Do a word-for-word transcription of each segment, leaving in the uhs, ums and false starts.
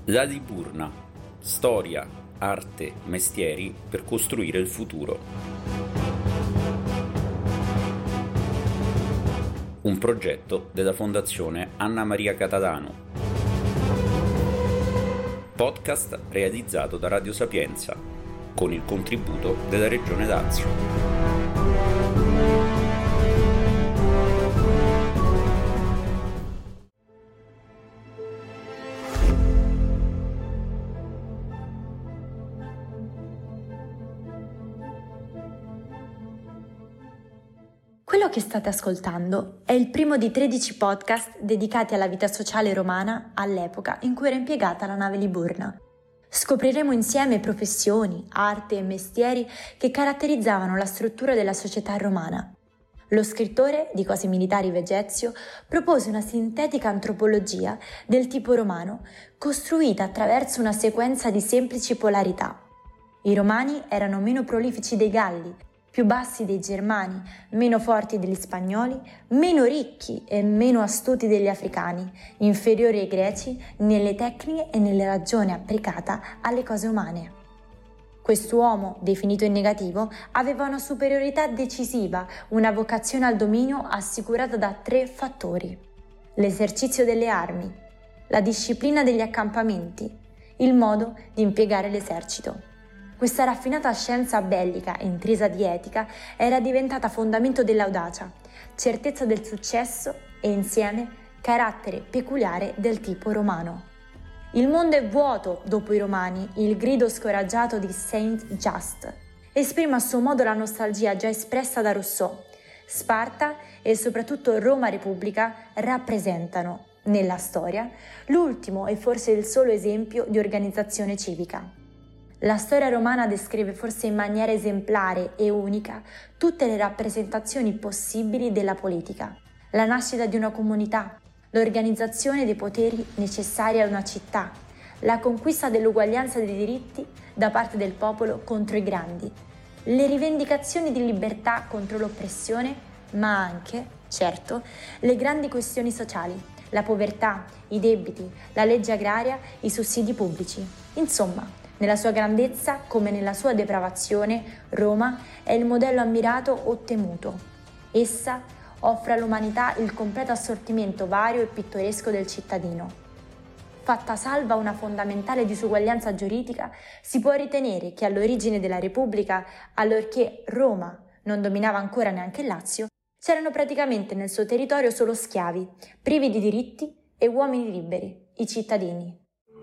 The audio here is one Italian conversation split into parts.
La Liburna. Storia, arte, mestieri per costruire il futuro. Un progetto della Fondazione Anna Maria Catalano. Podcast realizzato da Radio Sapienza con il contributo della Regione Lazio. Quello che state ascoltando è il primo di tredici podcast dedicati alla vita sociale romana all'epoca in cui era impiegata la nave Liburna. Scopriremo insieme professioni, arte e mestieri che caratterizzavano la struttura della società romana. Lo scrittore di Cose militari Vegezio propose una sintetica antropologia del tipo romano costruita attraverso una sequenza di semplici polarità. I romani erano meno prolifici dei Galli, più bassi dei Germani, meno forti degli Spagnoli, meno ricchi e meno astuti degli Africani, inferiori ai Greci nelle tecniche e nelle ragioni applicata alle cose umane. Quest'uomo, definito in negativo, aveva una superiorità decisiva, una vocazione al dominio assicurata da tre fattori: l'esercizio delle armi, la disciplina degli accampamenti, il modo di impiegare l'esercito. Questa raffinata scienza bellica, intrisa di etica, era diventata fondamento dell'audacia, certezza del successo e insieme carattere peculiare del tipo romano. Il mondo è vuoto dopo i Romani, il grido scoraggiato di Saint Just esprime a suo modo la nostalgia già espressa da Rousseau. Sparta e soprattutto Roma Repubblica rappresentano, nella storia, l'ultimo e forse il solo esempio di organizzazione civica. La storia romana descrive forse in maniera esemplare e unica tutte le rappresentazioni possibili della politica, la nascita di una comunità, l'organizzazione dei poteri necessari a una città, la conquista dell'uguaglianza dei diritti da parte del popolo contro i grandi, le rivendicazioni di libertà contro l'oppressione, ma anche, certo, le grandi questioni sociali, la povertà, i debiti, la legge agraria, i sussidi pubblici. Insomma, nella sua grandezza come nella sua depravazione, Roma è il modello ammirato o temuto. Essa offre all'umanità il completo assortimento vario e pittoresco del cittadino. Fatta salva una fondamentale disuguaglianza giuridica, si può ritenere che all'origine della Repubblica, allorché Roma non dominava ancora neanche il Lazio, c'erano praticamente nel suo territorio solo schiavi, privi di diritti, e uomini liberi, i cittadini.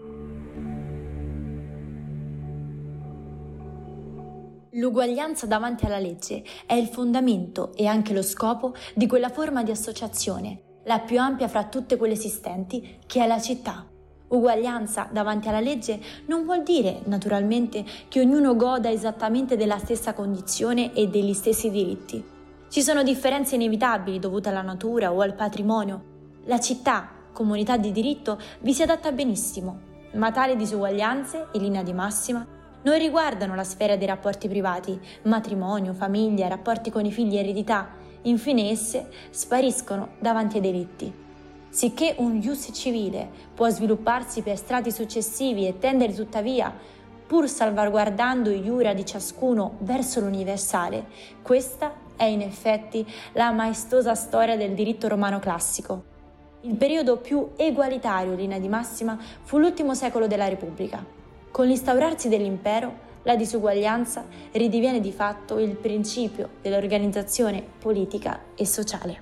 L'uguaglianza davanti alla legge è il fondamento e anche lo scopo di quella forma di associazione, la più ampia fra tutte quelle esistenti, che è la città. Uguaglianza davanti alla legge non vuol dire, naturalmente, che ognuno goda esattamente della stessa condizione e degli stessi diritti. Ci sono differenze inevitabili dovute alla natura o al patrimonio. La città, comunità di diritto, vi si adatta benissimo, ma tali disuguaglianze, in linea di massima, non riguardano la sfera dei rapporti privati, matrimonio, famiglia, rapporti con i figli, eredità. Infine esse spariscono davanti ai delitti. Sicché un ius civile può svilupparsi per strati successivi e tendere tuttavia, pur salvaguardando i iura di ciascuno verso l'universale, questa è in effetti la maestosa storia del diritto romano classico. Il periodo più egualitario in linea di massima fu l'ultimo secolo della Repubblica. Con l'instaurarsi dell'impero, la disuguaglianza ridiviene di fatto il principio dell'organizzazione politica e sociale.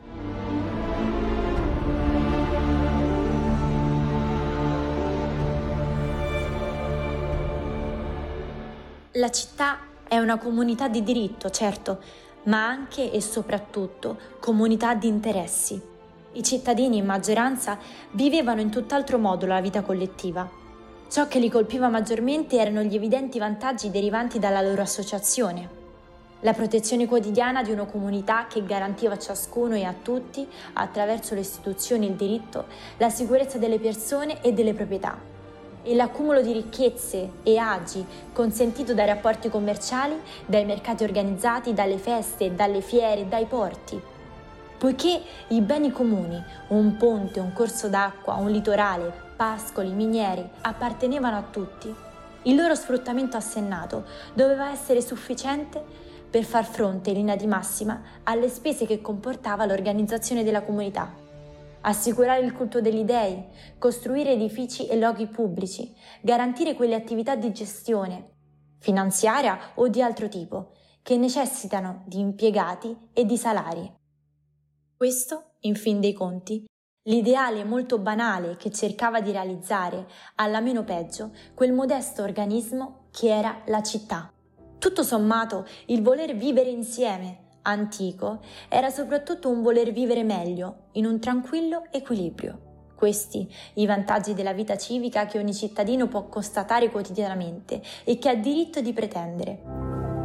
La città è una comunità di diritto, certo, ma anche e soprattutto comunità di interessi. I cittadini in maggioranza vivevano in tutt'altro modo la vita collettiva. Ciò che li colpiva maggiormente erano gli evidenti vantaggi derivanti dalla loro associazione. La protezione quotidiana di una comunità che garantiva a ciascuno e a tutti, attraverso le istituzioni e il diritto, la sicurezza delle persone e delle proprietà. E l'accumulo di ricchezze e agi consentito dai rapporti commerciali, dai mercati organizzati, dalle feste, dalle fiere, dai porti. Poiché i beni comuni, un ponte, un corso d'acqua, un litorale, pascoli, miniere appartenevano a tutti, il loro sfruttamento assennato doveva essere sufficiente per far fronte in linea di massima alle spese che comportava l'organizzazione della comunità. Assicurare il culto degli dei, costruire edifici e luoghi pubblici, garantire quelle attività di gestione, finanziaria o di altro tipo, che necessitano di impiegati e di salari. Questo, in fin dei conti, l'ideale molto banale che cercava di realizzare, alla meno peggio, quel modesto organismo che era la città. Tutto sommato, il voler vivere insieme, antico, era soprattutto un voler vivere meglio, in un tranquillo equilibrio. Questi i vantaggi della vita civica che ogni cittadino può constatare quotidianamente e che ha diritto di pretendere.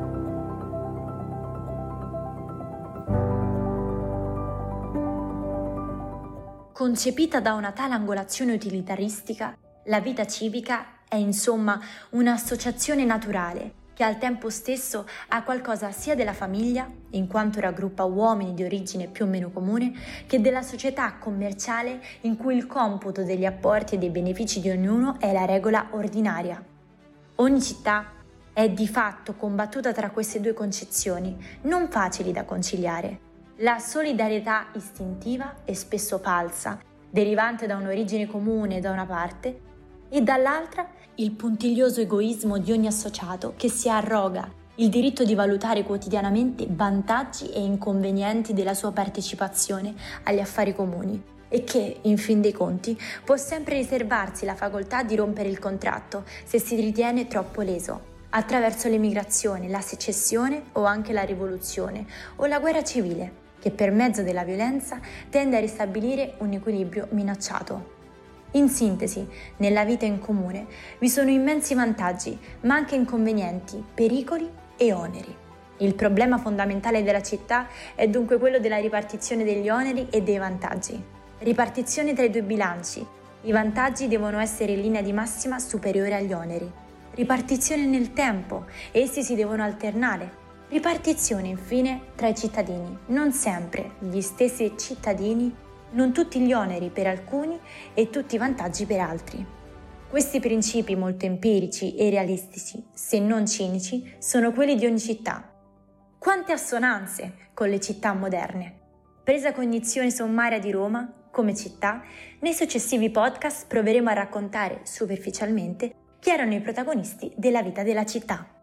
Concepita da una tale angolazione utilitaristica, la vita civica è insomma un'associazione naturale che al tempo stesso ha qualcosa sia della famiglia, in quanto raggruppa uomini di origine più o meno comune, che della società commerciale in cui il computo degli apporti e dei benefici di ognuno è la regola ordinaria. Ogni città è di fatto combattuta tra queste due concezioni, non facili da conciliare. La solidarietà istintiva e spesso falsa, derivante da un'origine comune da una parte, e dall'altra il puntiglioso egoismo di ogni associato che si arroga il diritto di valutare quotidianamente vantaggi e inconvenienti della sua partecipazione agli affari comuni e che, in fin dei conti, può sempre riservarsi la facoltà di rompere il contratto se si ritiene troppo leso, attraverso l'emigrazione, la secessione o anche la rivoluzione o la guerra civile, che per mezzo della violenza tende a ristabilire un equilibrio minacciato. In sintesi, nella vita in comune vi sono immensi vantaggi, ma anche inconvenienti, pericoli e oneri. Il problema fondamentale della città è dunque quello della ripartizione degli oneri e dei vantaggi. Ripartizione tra i due bilanci. I vantaggi devono essere in linea di massima superiore agli oneri. Ripartizione nel tempo. Essi si devono alternare. Ripartizione infine tra i cittadini, non sempre gli stessi cittadini, non tutti gli oneri per alcuni e tutti i vantaggi per altri. Questi principi molto empirici e realistici, se non cinici, sono quelli di ogni città. Quante assonanze con le città moderne! Presa cognizione sommaria di Roma come città, nei successivi podcast proveremo a raccontare superficialmente chi erano i protagonisti della vita della città.